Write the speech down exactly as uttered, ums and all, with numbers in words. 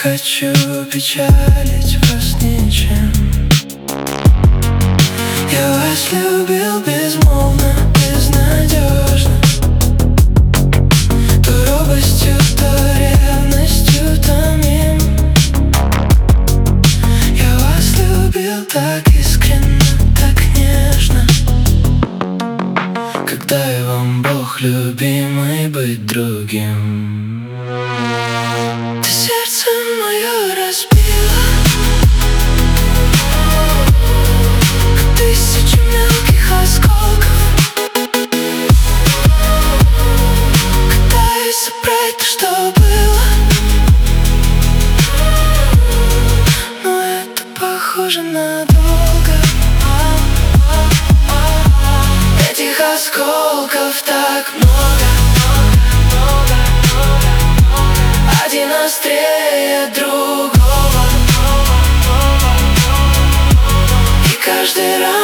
хочу печалить вас ничем. Я вас любил безмолвно, безнадежно, то робостью, то ревностью томим. Я вас любил так искренне, так нежно. Когда и вам Бог, любимый, быть другим? Ты сердце мое разбила, как тысячи мелких осколков. Пытаюсь собрать то, что было, но это похоже на долго. Этих осколков так много, один острее другого, и каждый раз